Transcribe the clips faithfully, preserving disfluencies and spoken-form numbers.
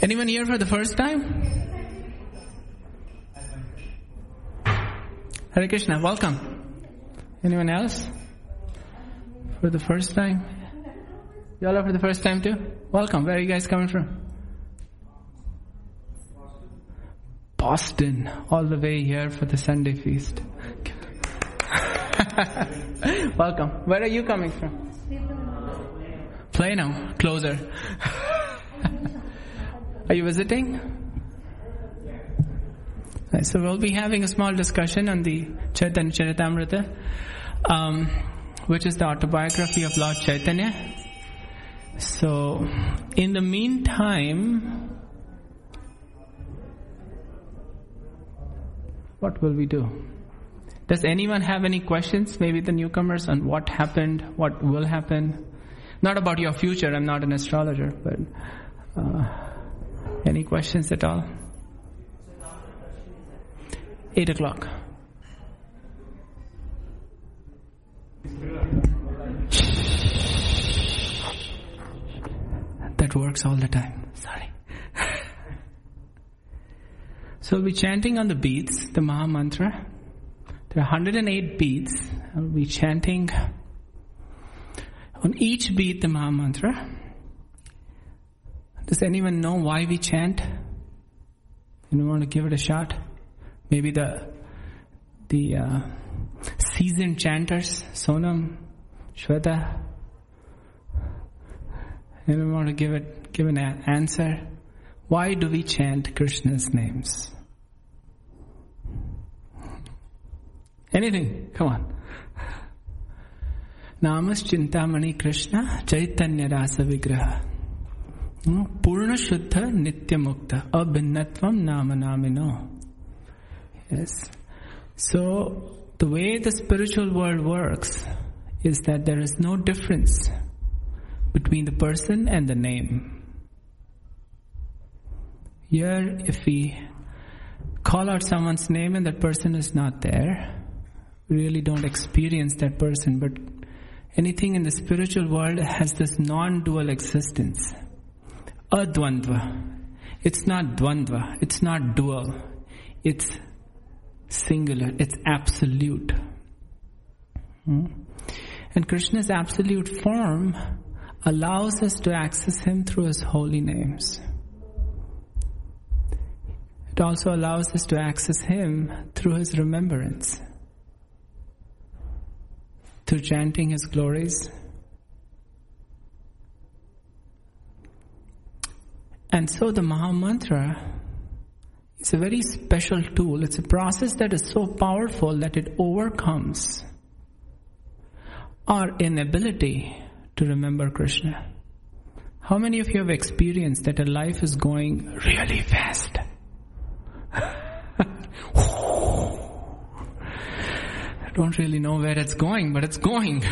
Anyone here for the first time? Hare Krishna, welcome. Anyone else? For the first time? Y'all are for the first time too? Welcome. Where are you guys coming from? Boston. All the way here for the Sunday feast. Welcome. Where are you coming from? Plano. Closer. Are you visiting? Right, so we'll be having a small discussion on the Chaitanya Charitamrita, um, which is the autobiography of Lord Chaitanya. So, in the meantime, what will we do? Does anyone have any questions, maybe the newcomers, on what happened, what will happen? Not about your future, I'm not an astrologer, but uh, any questions at all? Eight o'clock. That works all the time. Sorry. So we'll be chanting on the beats, the Maha Mantra. There are one hundred eight beats. I'll be chanting on each beat the Maha Mantra. Does anyone know why we chant? Anyone want to give it a shot? Maybe the the uh, seasoned chanters, Sonam, Shweta. Anyone want to give it give an answer? Why do we chant Krishna's names? Anything? Come on. Namas Chintamani Krishna Chaitanya Rasa Vigraha Purna Shuddha Nitya Mukta Abhinnatvam Nama Namino. Yes. So the way the spiritual world works is that there is no difference between the person and the name. Here, if we call out someone's name and that person is not there, we really don't experience that person. But anything in the spiritual world has this non-dual existence. Advandva. It's not dvandva. It's not dual. It's singular. It's absolute. Hmm? And Krishna's absolute form allows us to access Him through His holy names. It also allows us to access Him through His remembrance, through chanting His glories. And so the Maha Mantra is a very special tool. It's a process that is so powerful that it overcomes our inability to remember Krishna. How many of you have experienced that a life is going really fast? I don't really know where it's going, but it's going.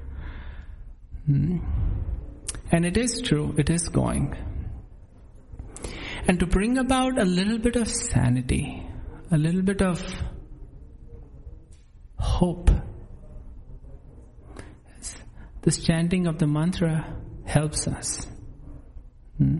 Hmm. And it is true, it is going. And to bring about a little bit of sanity, a little bit of hope, this chanting of the mantra helps us. Hmm.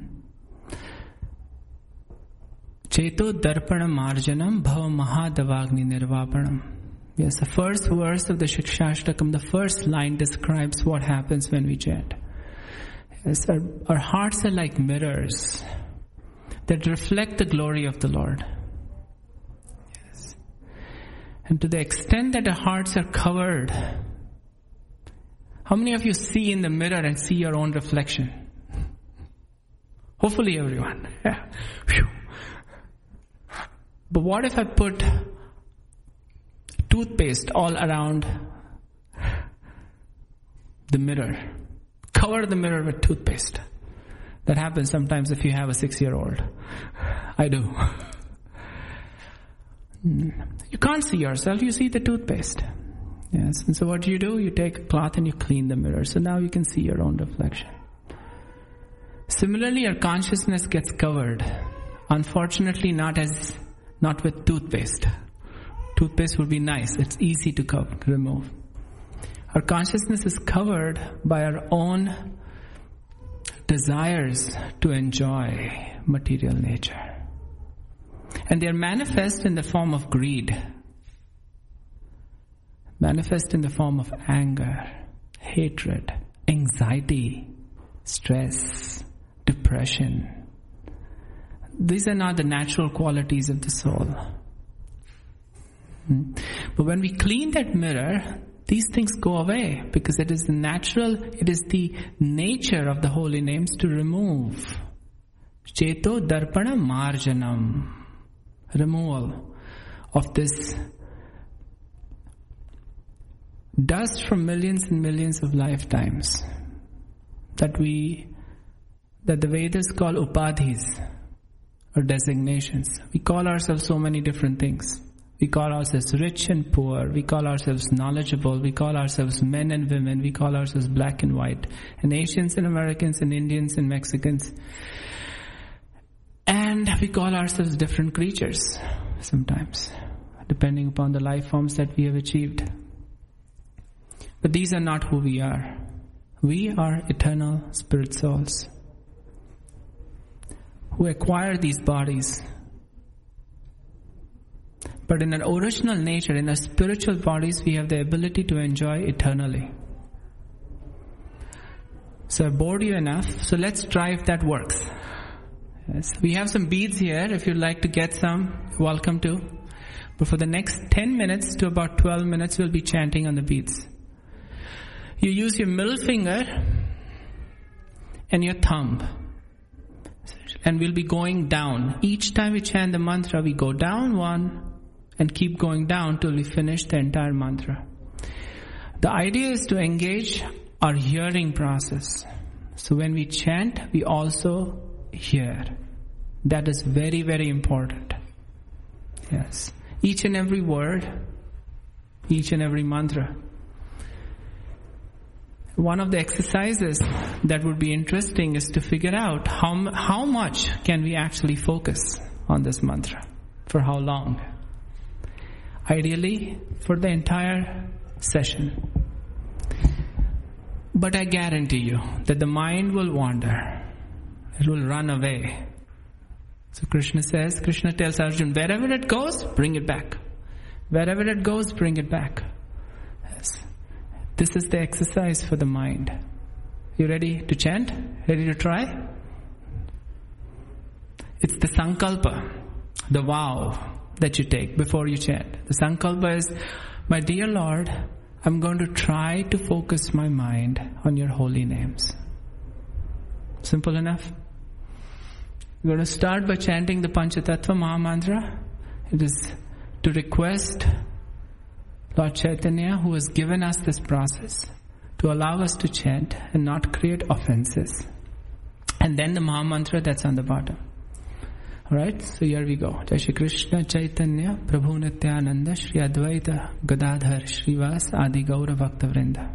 Cheto darpana marjanam bhava mahadavagni nirvapanam. Yes, the first verse of the Shikshashtakam, the first line describes what happens when we chant. Yes, our, our hearts are like mirrors that reflect the glory of the Lord. Yes. And to the extent that our hearts are covered, how many of you see in the mirror and see your own reflection? Hopefully everyone. Yeah. But what if I put toothpaste all around the mirror? Cover the mirror with toothpaste. That happens sometimes if you have a six-year-old. I do. You can't see yourself, you see the toothpaste. Yes, and so what do you do? You take a cloth and you clean the mirror. So now you can see your own reflection. Similarly, our consciousness gets covered. Unfortunately, not as not with toothpaste. Toothpaste would be nice. It's easy to cover, remove. Our consciousness is covered by our own desires to enjoy material nature. And they are manifest in the form of greed, manifest in the form of anger, hatred, anxiety, stress, depression. These are not the natural qualities of the soul. Hmm? But when we clean that mirror, these things go away, because it is the natural, it is the nature of the holy names to remove. Cheto darpana marjanam. Removal of this dust from millions and millions of lifetimes that we, that the Vedas call upadhis, or designations. We call ourselves so many different things. We call ourselves rich and poor. We call ourselves knowledgeable. We call ourselves men and women. We call ourselves black and white. And Asians and Americans and Indians and Mexicans. And we call ourselves different creatures sometimes, depending upon the life forms that we have achieved. But these are not who we are. We are eternal spirit souls who acquire these bodies. But in our original nature, in our spiritual bodies, we have the ability to enjoy eternally. So I bored you enough, so let's try if that works. Yes. We have some beads here. If you'd like to get some, welcome to. But for the next ten minutes to about twelve minutes, we'll be chanting on the beads. You use your middle finger and your thumb. And we'll be going down. Each time we chant the mantra, we go down one and keep going down till we finish the entire mantra. The idea is to engage our hearing process. So when we chant, we also hear. That is very, very important. Yes. Each and every word, each and every mantra. One of the exercises that would be interesting is to figure out how how much can we actually focus on this mantra, for how long. Ideally, for the entire session. But I guarantee you that the mind will wander. It will run away. So Krishna says, Krishna tells Arjuna, wherever it goes, bring it back. Wherever it goes, bring it back. Yes. This is the exercise for the mind. You ready to chant? Ready to try? It's the sankalpa, the vow that you take before you chant. The sankalpa is, my dear Lord, I'm going to try to focus my mind on your holy names. Simple enough? We're going to start by chanting the Panchatattva Mahamantra. It is to request Lord Chaitanya, who has given us this process, to allow us to chant and not create offenses. And then the Mahamantra that's on the bottom. Alright, so here we go. Jai Shri Krishna Chaitanya Prabhu Nityananda Shri Advaita Gadadhar Shrivas Adi Gaura Bhakta Vrinda.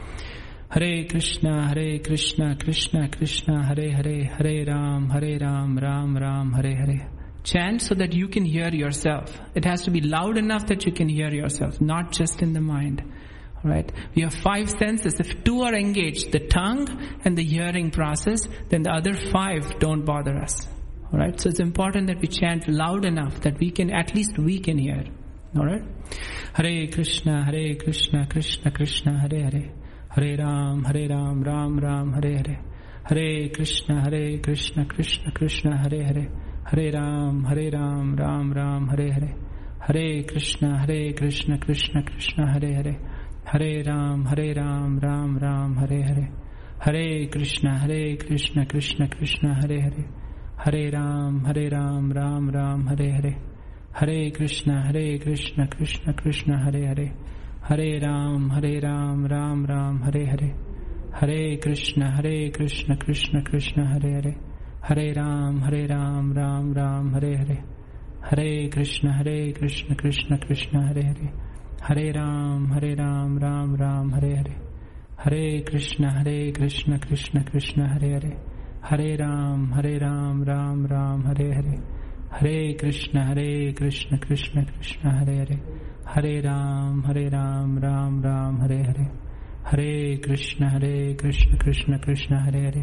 Hare Krishna, Hare Krishna, Krishna Krishna, Hare Hare, Hare Ram, Hare Ram, Ram Ram, Hare Hare. Chant so that you can hear yourself. It has to be loud enough that you can hear yourself, not just in the mind. Alright? We have five senses. If two are engaged, the tongue and the hearing process, then the other five don't bother us. Alright? So it's important that we chant loud enough that we can, at least we can hear. Alright? Hare Krishna, Hare Krishna, Krishna Krishna, Hare Hare. Hare Ram, Hare Ram, Ram Ram, Hare Hare. Hare Krishna, Hare Krishna, Krishna Krishna, Hare Hare. Hare Ram, Hare Ram, Ram Ram, Hare Hare. Hare Krishna, Hare Krishna, Krishna Krishna, Hare Hare. Hare Ram, Hare Ram, Ram Ram, Hare Hare. Hare Krishna, Hare Krishna, Krishna Krishna, Hare Hare. Hare Ram, Hare Ram, Ram Ram, Hare Hare. Hare Krishna, Hare Krishna, Krishna Krishna, Hare Hare. Hare Ram, Hare Ram, Ram Ram, Hare Hare. Hare Krishna, Hare Krishna, Krishna Krishna, Hare Hare. Hare Ram, Hare Ram, Ram Ram, Hare Hare. Hare Krishna, Hare Krishna, Krishna Krishna, Hare Hare. Hare Ram, Hare Ram, Ram Ram, Hare Hare. Hare Krishna, Hare Krishna, Krishna Krishna, Hare Hare. Hare Ram, Hare Ram, Ram Ram, Hare Hare. Hare Krishna, Hare Krishna, Krishna Krishna, Hare Hare. Hare Ram, Hare Ram, Ram Ram, Hare Hare. Hare Krishna, Hare Krishna, Krishna Krishna, Hare Hare.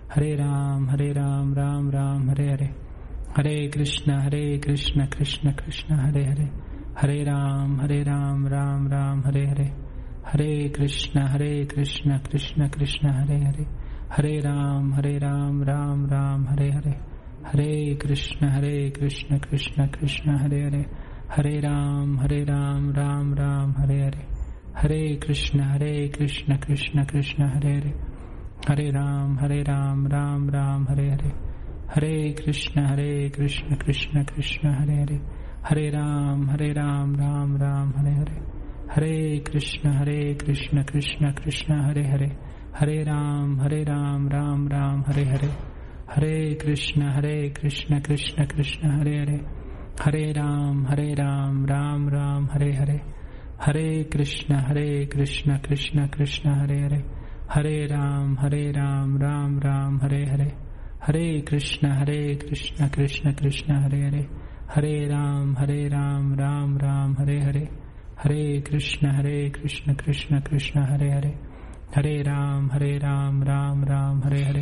Hare Ram, Hare Ram, Ram Ram, Hare Hare. Hare Krishna, Hare Krishna, Krishna Krishna, Hare Hare. Hare Ram, Hare Ram, Ram Ram, Hare Hare. Hare Krishna, Hare Krishna, Krishna Krishna, Hare Hare. Hare Ram, Hare Ram, Ram Ram, Hare Hare. Hare Krishna, Hare Krishna, Krishna Krishna, Hare Hare. Hare Ram, Hare Ram, Ram Ram, Hare Hare. Hare Krishna, Hare Krishna, Krishna Krishna, Hare Hare. Hare Ram, Hare Ram, Ram Ram, Hare Hare. Hare Krishna, Hare Krishna, Krishna Krishna, Hare Hare. Hare Ram, Hare Ram, Ram Ram, Hare Hare. Hare Krishna, Hare Krishna, Krishna Krishna, Hare Hare. Hare Ram, Hare Ram, Ram Ram, Hare Hare. Hare Krishna, Hare Krishna, Krishna Krishna, Hare Hare. Hare Ram, Hare Ram, Ram Ram, Hare Hare. Hare Krishna, Hare Krishna, Krishna Krishna, Hare Hare. Hare Ram, Hare Ram, Ram Ram, Hare Hare. Hare Krishna, Hare Krishna, Krishna Krishna, Hare Hare. Hare Ram, Hare Ram, Ram Ram, Hare Hare. Hare Krishna, Hare Krishna, Krishna Krishna, Hare Hare. Hare Ram, Hare Ram, Ram Ram, Hare Hare.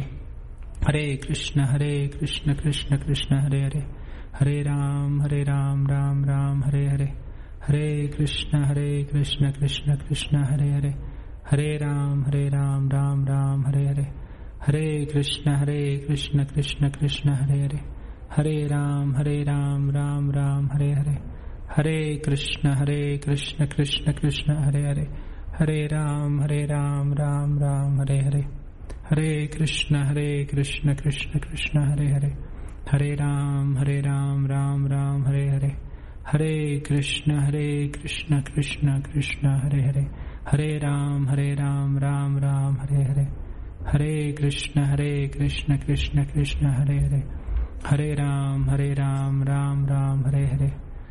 Hare Krishna, Hare Krishna, Krishna Krishna, Hare Hare. Hare Ram, Hare Ram, Ram Ram, Hare Hare. Hare Krishna, Hare Krishna, Krishna Krishna, Hare Hare. Hare Ram, Hare Ram, Ram Ram, Hare Hare. Hare Krishna, Hare Krishna, Krishna Krishna, Hare Hare. Hare Ram, Hare Ram, Ram Ram, Hare Hare. Hare Krishna, Hare Krishna, Krishna Krishna, Hare Hare. Hare Ram, Hare Ram, Ram Ram, Hare Hare. Hare Krishna, Hare Krishna, Krishna Krishna, Hare Hare. Hare Ram, Hare Ram, Ram Ram, Hare Hare. Hare Krishna, Hare Krishna, Krishna Krishna, Hare Hare. Hare Ram, Hare Ram, Ram Ram, Hare Hare. Hare Krishna, Hare Krishna, Krishna Krishna, Hare Hare. Hare Ram, Hare Ram, Ram Ram, Hare Hare.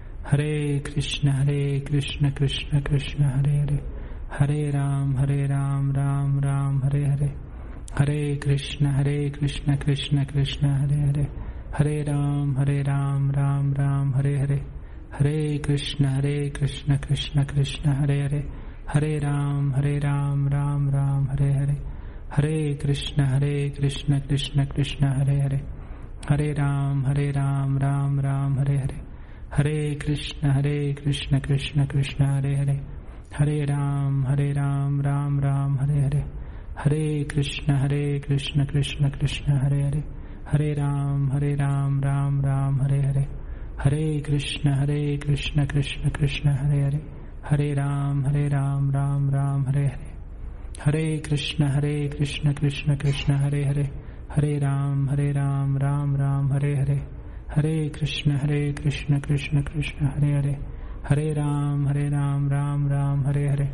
Hare Krishna, Hare Krishna, Krishna Krishna, Hare Hare. Hare Ram, Hare Ram, Ram Ram, Hare Hare. Hare Krishna, Hare Krishna, Krishna Krishna, Hare Hare. Hare Ram, Hare Ram, Ram Ram, Hare Hare. Hare Krishna, Hare Krishna, Krishna Krishna, Hare Hare. Hare Ram, Hare Ram, Ram Ram, Hare Hare. Hare Krishna, Hare Krishna, Krishna Krishna, Hare Hare. Hare Ram, Hare Ram, Ram Ram, Hare Hare. Hare Krishna, Hare Krishna, Krishna Krishna, Hare Hare. Hare Ram, Hare Ram, Ram Ram, Hare Hare. Hare Krishna, Hare Krishna, Krishna Krishna, Hare Hare. Hare Ram, Hare Ram, Ram Ram, Hare Hare. Hare Krishna, Hare Krishna, Krishna Krishna, Hare Hare. Hare Ram, Hare Ram, Ram Ram, Hare Hare. Hare Krishna, Hare Krishna, Krishna Krishna, Hare Hare. Hare Ram, Hare Ram, Ram Ram, Hare Hare. Hare Krishna, Hare Krishna, Krishna Krishna, Hare Hare. Hare Ram, Hare Ram, Ram Ram, Hare Hare.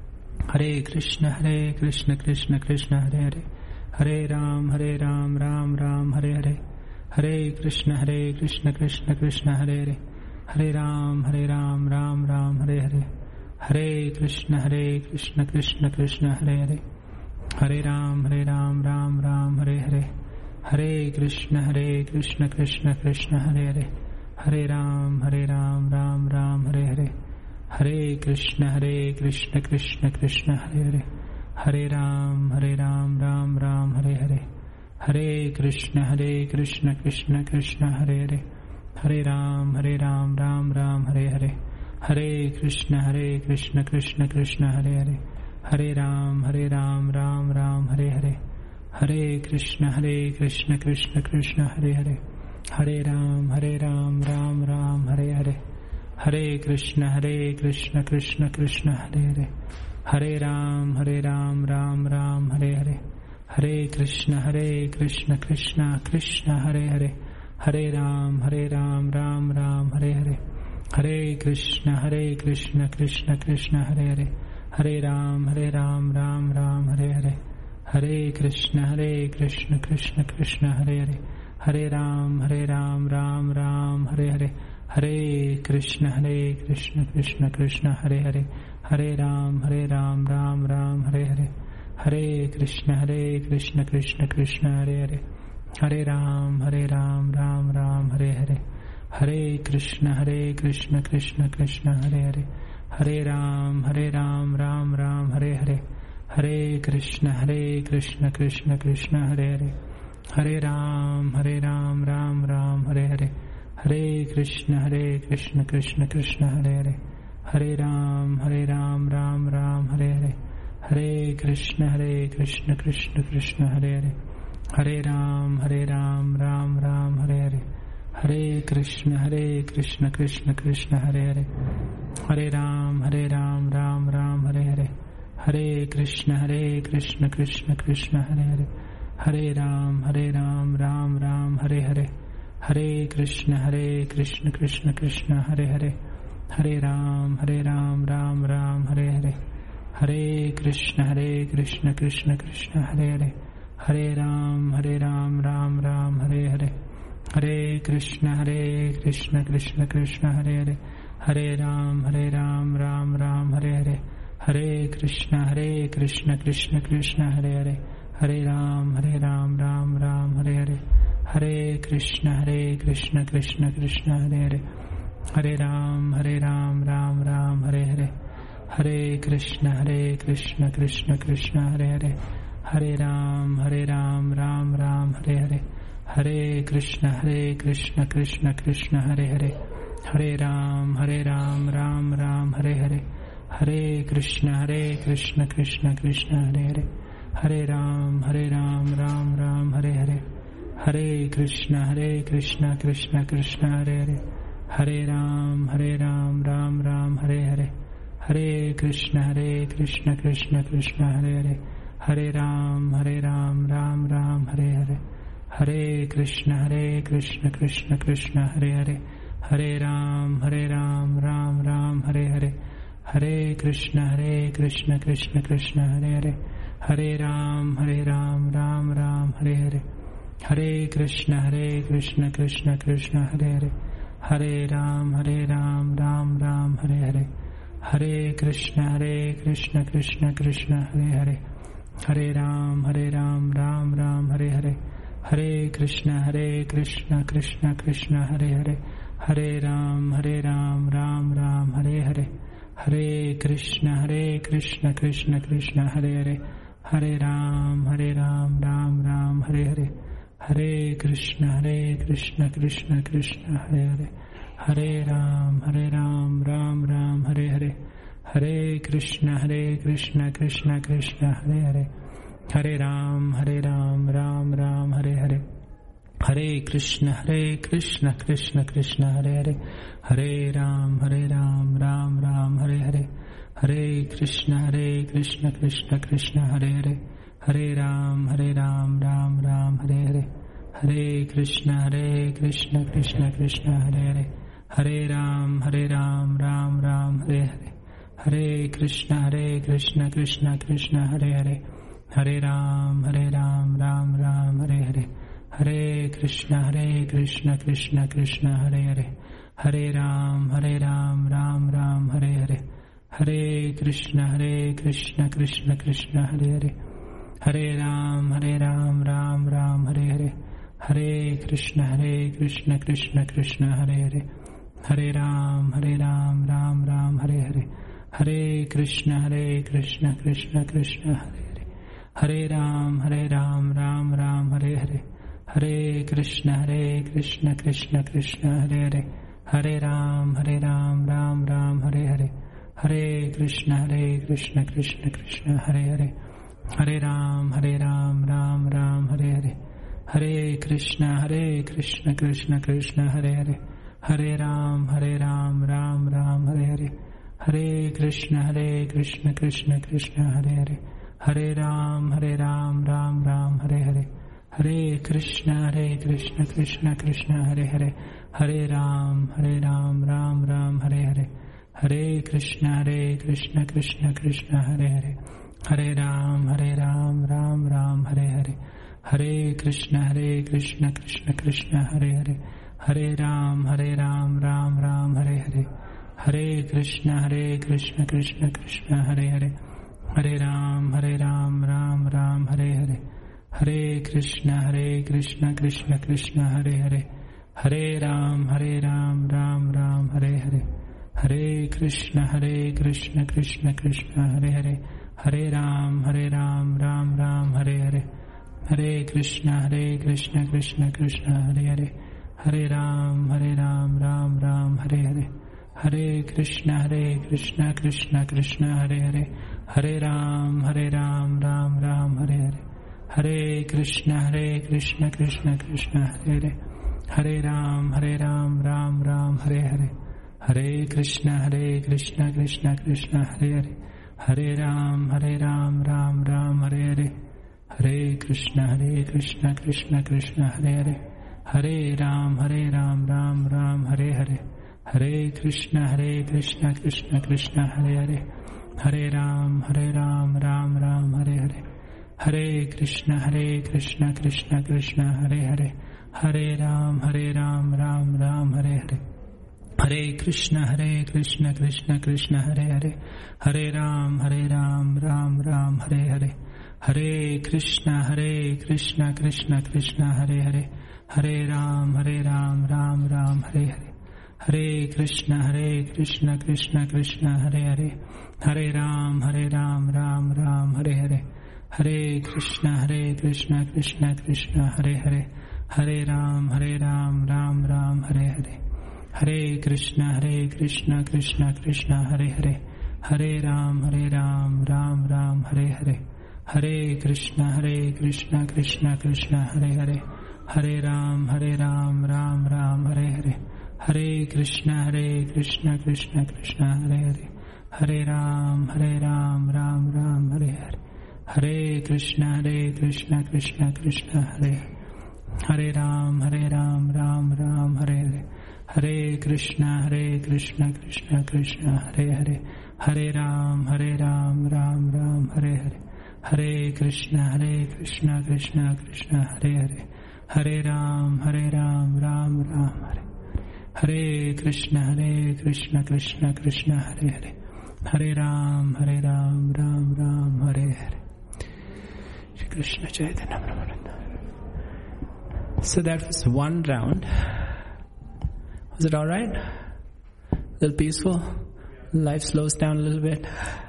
Hare Krishna, Hare Krishna, Krishna Krishna, Hare Hare. Hare Ram, Hare Ram, Ram Ram, Hare Hare. Hare Krishna, Hare Krishna, Krishna Krishna, Hare Hare. Hare Ram, Hare Ram, Ram Ram, Hare Hare. Hare Krishna, Hare Krishna, Krishna Krishna, Hare Hare. Hare Ram, Hare Ram, Ram Ram, Hare Hare. Hare Krishna, Hare Krishna, Krishna Krishna, Hare Hare. Hare Ram, Hare Ram, Ram Ram, Hare Hare. Hare Krishna, Hare Krishna, Krishna Krishna, Hare Hare. Hare Ram, Hare Ram, Ram Ram, Hare Hare. Hare Krishna, Hare Krishna, Krishna Krishna, Hare Hare. Hare Ram, Hare Ram, Ram Ram, Hare Hare. Hare Krishna, Hare Krishna, Krishna Krishna, Hare Hare. Hare Ram, Hare Ram, Ram Ram, Hare Hare. Hare Krishna, Hare Krishna, Krishna Krishna, Hare Hare. Hare Ram, Hare Ram, Ram Ram, Hare Hare. Hare Krishna, Hare Krishna, Krishna Krishna, Hare Hare. Hare Ram, Hare Ram, Ram Ram, Hare Hare. Hare Krishna, Hare Krishna, Krishna Krishna, Hare Hare. Hare Ram, Hare Ram, Ram Ram, Hare Hare. Hare Krishna, Hare Krishna, Krishna Krishna, Hare Hare. Hare Ram, Hare Ram, Ram Ram, Hare Hare. Hare Krishna, Hare Krishna, Krishna Krishna, Hare Hare. Hare Ram, Hare Ram, Ram Ram, Hare Hare. Hare Krishna, Hare Krishna, Krishna Krishna, Hare Hare. Hare Ram, Hare Ram, Ram Ram, Hare Hare. Hare Krishna, Hare Krishna, Krishna Krishna, Hare Hare. Hare Ram, Hare Ram, Ram Ram, Hare Hare. Hare Krishna, Hare Krishna, Krishna Krishna, Hare Hare. Hare Ram, Hare Ram, Ram Ram, Hare Hare. Hare Krishna, Hare Krishna, Krishna Krishna, Hare Hare. Hare Ram, Hare Ram, Ram Ram, Hare Hare. Hare Krishna, Hare Krishna, Krishna Krishna, Hare Hare. Hare Ram, Hare Ram, Ram Ram, Hare Hare. Hare Krishna, Hare Krishna, Krishna Krishna, Hare Hare. Hare Ram, Hare Ram, Ram Ram, Hare Hare. Hare Krishna, Hare Krishna, Krishna Krishna, Hare Hare. Hare Ram, Hare Ram, Ram Ram, Hare Hare. Hare Krishna, Hare Krishna, Krishna Krishna, Hare Hare. Hare Ram, Hare Ram, Ram Ram, Hare Hare. Hare Krishna, Hare Krishna, Krishna Krishna, Hare Hare. Hare Ram, Hare Ram, Ram Ram, Hare Hare. Hare Krishna, Hare Krishna, Krishna Krishna, Hare Hare. Hare Ram, Hare Ram, Ram Ram, Hare Hare. Hare Krishna, Hare Krishna, Krishna Krishna, Hare Hare. Hare Ram, Hare Ram, Ram Ram, Hare Hare. Hare Krishna, Hare Krishna, Krishna Krishna, Hare Hare. Hare Ram, Hare Ram, Ram Ram, Hare Hare. Hare Krishna, Hare Krishna, Krishna Krishna, Hare Hare. Hare Ram, Hare Ram, Ram Ram, Hare Hare. Hare Krishna, Hare Krishna, Krishna Krishna, Hare Hare. Hare Ram, Hare Ram, Ram Ram, Hare Hare. Hare Krishna, Hare Krishna, Krishna Krishna, Hare Hare. Hare Ram, Hare Ram, Ram Ram, Hare Hare. Hare Krishna, Hare Krishna, Krishna Krishna, Hare Hare. Hare Ram, Hare Ram, Ram Ram, Hare Hare. Hare Krishna, Hare Krishna, Krishna Krishna, Hare Hare. Hare Ram, Hare Ram, Ram Ram, Hare Hare. Hare Krishna, Hare Krishna, Krishna Krishna, Hare Hare. Hare Ram, Hare Ram, Ram Ram, Hare Hare. Hare Krishna, Hare Krishna, Krishna Krishna, Hare Hare. Hare Ram, Hare Ram, Ram Ram, Hare Hare. Hare Krishna, Hare Krishna, Krishna Krishna, Hare Hare. Hare Ram, Hare Ram, Ram Ram, Hare Hare. Hare Krishna, Hare Krishna, Krishna Krishna, Hare Hare. Hare Ram, Hare Ram, Ram Ram, Hare Hare. Hare Krishna, Hare Krishna, Krishna Krishna, Hare Hare. Hare Ram, Hare Ram, Ram Ram, Hare Hare. Hare Krishna, Hare Krishna, Krishna Krishna, Hare Hare. Hare Ram, Hare Ram, Ram Ram, Hare Hare. Hare Krishna, Hare Krishna, Krishna Krishna, Hare Hare. Hare Ram, Hare Ram, Ram Ram, Hare Hare. Hare Krishna, Hare Krishna, Krishna Krishna, Hare Hare. Hare Ram, Hare Ram, Ram Ram, Hare Hare. Hare Krishna, Hare Krishna, Krishna Krishna, Hare Hare. Hare Ram, Hare Ram, Ram Ram, Hare Hare. Hare Krishna, Hare Krishna, Krishna Krishna, Hare Hare. Hare Ram, Hare Ram, Ram Ram, Hare Hare. Hare Krishna, Hare Krishna, Krishna Krishna, Hare Hare. Hare Ram, Hare Ram, Ram Ram, Hare Hare. Hare Krishna, Hare Krishna, Krishna Krishna, Hare Hare. Hare Ram, Hare Ram, Ram Ram, Hare Hare. Hare Krishna, Hare Krishna, Krishna Krishna, Hare Hare. Hare Ram, Hare Ram, Ram Ram, Hare Hare. Hare Krishna, Hare Krishna, Krishna Krishna, Hare Hare. Hare Ram, Hare Ram, Ram Ram, Hare Hare. Hare Krishna, Hare Krishna, Krishna Krishna, Hare Hare. Hare Ram, Hare Ram, Ram Ram, Hare Hare. Hare Krishna, Hare Krishna, Krishna Krishna, Hare Hare. Hare Ram, Hare Ram, Ram Ram, Hare Hare. Hare Krishna, Hare Krishna, Krishna Krishna, Hare Hare. Hare Ram, Hare Ram, Ram Ram, Hare Hare. Hare Krishna, Hare Krishna, Krishna Krishna, Hare Hare. Hare Ram, Hare Ram, Ram Ram, Hare Hare. Hare Krishna, Hare Krishna, Krishna Krishna, Hare Hare. Hare Ram, Hare Ram, Ram Ram, Hare Hare. Hare Krishna, Hare Krishna, Krishna Krishna, Hare Hare. Hare Ram, Hare Ram, Ram Ram, Hare Hare. Hare Krishna, Hare Krishna, Krishna Krishna, Hare Hare. Hare Ram, Hare Ram, Ram Ram, Hare Hare. Hare Krishna, Hare Krishna, Krishna Krishna, Hare Hare. Hare Ram, Hare Ram, Ram Ram, Hare Hare. Hare Krishna, Hare Krishna, Krishna Krishna, Hare Hare. Hare Ram, Hare Ram, Ram Ram, Hare Hare. Hare Krishna, Hare Krishna, Krishna Krishna, Hare Hare. Hare Ram, Hare Ram, Ram Ram, Hare Hare. Hare Krishna, Hare Krishna, Krishna Krishna, Hare Hare. Hare Ram, Hare Ram, Ram Ram, Hare Hare. Hare Krishna, Hare Krishna, Krishna Krishna, Hare Hare. Hare Ram, Hare Ram, Ram Ram, Hare Hare. Hare Krishna, Hare Krishna, Krishna Krishna, Hare Hare. Hare Ram, Hare Ram, Ram Ram, Hare Hare. Hare Krishna, Hare Krishna, Krishna Krishna, Hare Hare, Hare Ram, Hare Ram, Ram Ram, Hare Hare, Hare Krishna, Hare Krishna, Krishna Krishna, Hare Hare, Hare Ram, Hare Ram, Ram Ram, Hare Hare, Hare Krishna, Hare Krishna, Krishna Krishna, Hare Hare, Hare Ram, Hare Ram, Ram Ram, Hare Hare, Hare Krishna, Hare Krishna, Krishna Krishna, Hare Hare, Hare Ram, Hare Ram, Ram Ram, Hare Hare, Hare Krishna, Hare Krishna, Krishna Krishna, Hare Hare, Hare Ram, Hare Ram, Ram Ram, Hare Hare, Hare Krishna, Hare Krishna, Krishna Krishna, Hare Hare, Hare Ram, Hare Ram, Ram Ram, Hare Hare, Hare Krishna, Hare Krishna, Krishna Krishna, Hare Hare, Hare Ram, Hare Ram, Ram Ram, Hare Hare, Hare Krishna, Hare Krishna, Krishna Krishna, Hare Hare, Hare Ram, Hare Ram, Ram Ram, Hare Hare, Hare Krishna, Hare Krishna, Krishna Krishna, Hare Hare, Hare Ram, Hare Ram, Ram Ram, Hare Hare, Hare Krishna, Hare Krishna, Krishna Krishna, Hare Hare, Hare Ram, Hare Ram, Ram Ram, Hare Hare, Hare Krishna, Hare Krishna, Krishna Krishna, Hare Hare, Hare Ram, Hare Ram, Ram Ram, Hare Hare, Hare Krishna, Hare Krishna, Krishna Krishna, Hare Hare, Hare Ram, Hare Ram, Ram Ram, Hare Hare, Hare Krishna, Hare Krishna, Krishna Krishna, Hare Hare, Hare Ram, Hare Ram, Ram Ram, Hare Hare, Hare Krishna, Hare Krishna, Krishna Krishna, Hare Hare, Hare Ram, Hare Ram, Ram Ram, Hare Hare, Hare Krishna, Hare Krishna, Krishna Krishna, Hare Hare, Hare Ram, Hare Ram, Ram Ram, Hare Hare, Hare Krishna, Hare Krishna, Krishna Krishna, Hare Hare, Hare Ram, Hare Ram, Ram Ram, Hare Hare, Hare Krishna, Hare Krishna, Krishna Krishna, Hare Hare, Hare Ram, Hare Ram, Ram Ram, Hare Hare Krishna, Hare Krishna, Krishna Krishna, Hare Hare, Hare Ram, Hare Ram, Ram Ram, Hare Hare. Shri Krishna Chaitanya Prabhu. So that was one round. Was it all right? A little peaceful? Life slows down a little bit.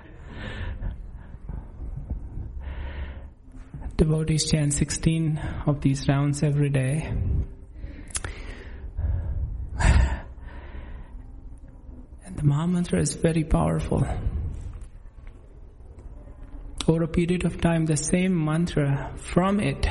Devotees chant sixteen of these rounds every day. And the Mahamantra is very powerful. Over a period of time, the same mantra, from it,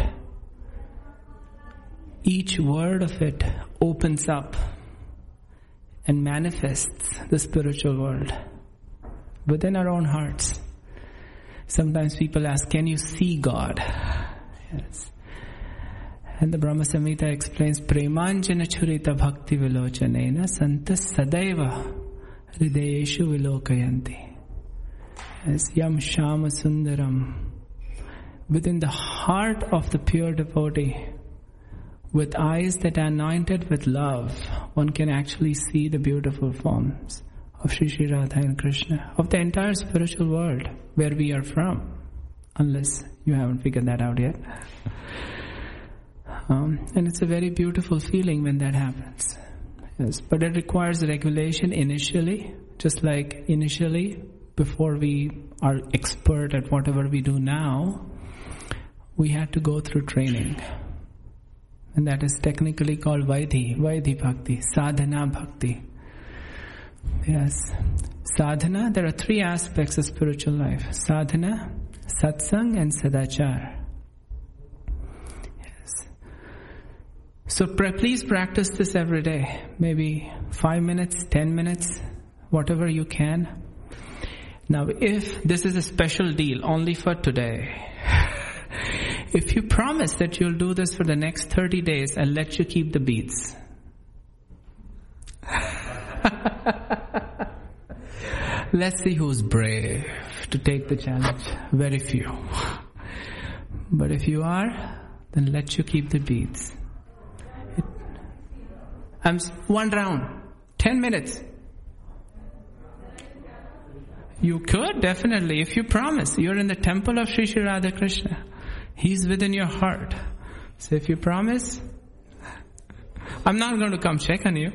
each word of it opens up and manifests the spiritual world within our own hearts. Sometimes people ask, can you see God? Yes. And the Brahma Samhita explains, Premanjana churita bhakti vilochanena santas sadaiva hridayeshu vilokayanti. Yes, yam shama sundaram. Within the heart of the pure devotee, with eyes that are anointed with love, one can actually see the beautiful forms of Shri Shri Radha and Krishna, of the entire spiritual world where we are from, unless you haven't figured that out yet. Um, and it's a very beautiful feeling when that happens. Yes, but it requires regulation initially, just like initially, before we are expert at whatever we do now, we had to go through training. And that is technically called Vaidhi, Vaidhi Bhakti, Sadhana Bhakti. Yes. Sadhana, there are three aspects of spiritual life. Sadhana, Satsang and Sadachar. Yes. So please practice this every day. Maybe five minutes, ten minutes, whatever you can. Now if this is a special deal only for today, if you promise that you'll do this for the next thirty days, I'll let you keep the beads. Let's see who's brave to take the challenge. Very few. But if you are, then let you keep the beads. It, I'm one round, ten minutes. You could, definitely, if you promise. You're in the temple of Shri Shri Radha Krishna. He's within your heart. So if you promise, I'm not going to come check on you.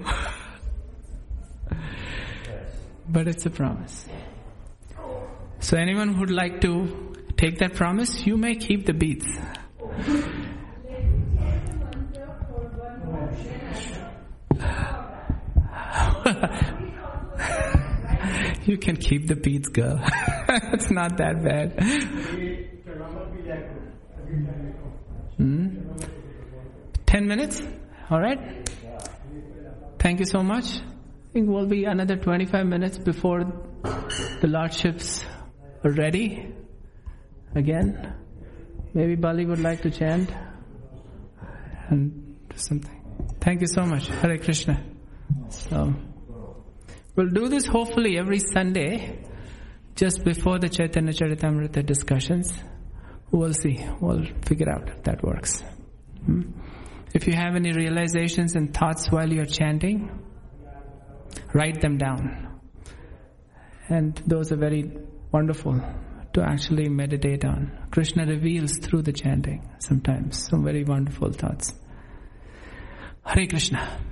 But it's a promise. So anyone who'd like to take that promise, you may keep the beads. You can keep the beats, girl. It's not that bad. Hmm? Ten minutes? Alright? Thank you so much. I think we'll be another twenty-five minutes before the Lordships are ready. Again. Maybe Bali would like to chant and do something. Thank you so much. Hare Krishna. So, we'll do this hopefully every Sunday, just before the Chaitanya Charitamrita discussions. We'll see. We'll figure out if that works. Hmm? If you have any realizations and thoughts while you're chanting, write them down. And those are very wonderful to actually meditate on. Krishna reveals through the chanting sometimes some very wonderful thoughts. Hare Krishna.